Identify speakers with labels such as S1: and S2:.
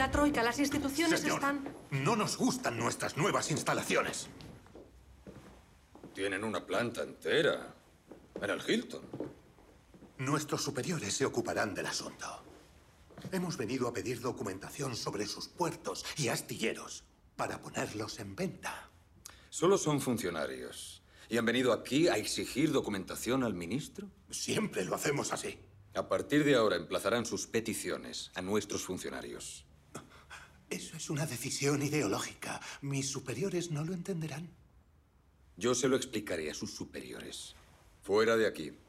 S1: La Troika, las instituciones
S2: Señor,
S1: están...
S2: no nos gustan nuestras nuevas instalaciones.
S3: Tienen una planta entera en el Hilton.
S2: Nuestros superiores se ocuparán del asunto. Hemos venido a pedir documentación sobre sus puertos y astilleros para ponerlos en venta.
S3: Solo son funcionarios. ¿Y han venido aquí a exigir documentación al ministro?
S2: Siempre lo hacemos así.
S3: A partir de ahora emplazarán sus peticiones a nuestros funcionarios.
S2: Eso es una decisión ideológica. Mis superiores no lo entenderán.
S3: Yo se lo explicaré a sus superiores. Fuera de aquí.